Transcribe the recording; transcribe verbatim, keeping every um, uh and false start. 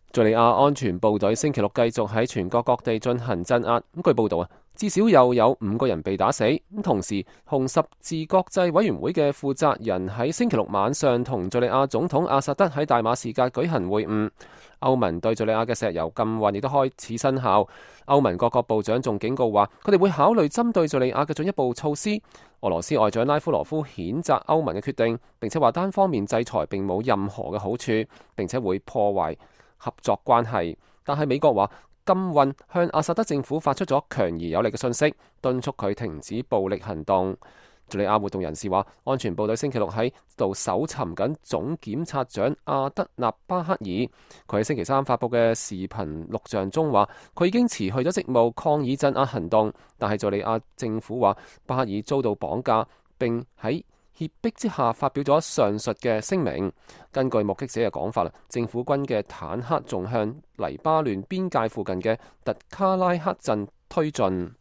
敘利亞安全部隊星期六繼續喺全國各地進行鎮壓。咁據報道啊，至少又有五個人被打死。咁同時，紅十字國際委員會嘅負責人喺星期六晚上同敘利亞總統阿薩德喺大馬士革舉行會晤。歐盟對敘利亞嘅石油禁運亦都開始生效。歐盟各國部長仲警告話，佢哋會考慮針對敘利亞嘅進一步措施。俄羅斯外長拉夫羅夫譴責歐盟嘅決定，並且話單方面制裁並冇任何嘅好處，並且會破壞合作關係。但係美國話禁運向阿薩德政府發出咗強而有力嘅訊息，敦促佢停止暴力行動。敘利亞活動人士話，安全部隊星期六喺度搜尋緊總檢察長阿德納巴克爾。佢喺星期三發佈嘅視頻錄像中話，佢已經辭去咗職務抗議鎮壓行動。但係敘利亞政府話，巴克爾遭到綁架，並喺脅迫之下發表咗上述嘅聲明。根據目擊者嘅講法啦，政府軍嘅坦克仲向黎巴嫩邊界附近嘅特卡拉克鎮推進。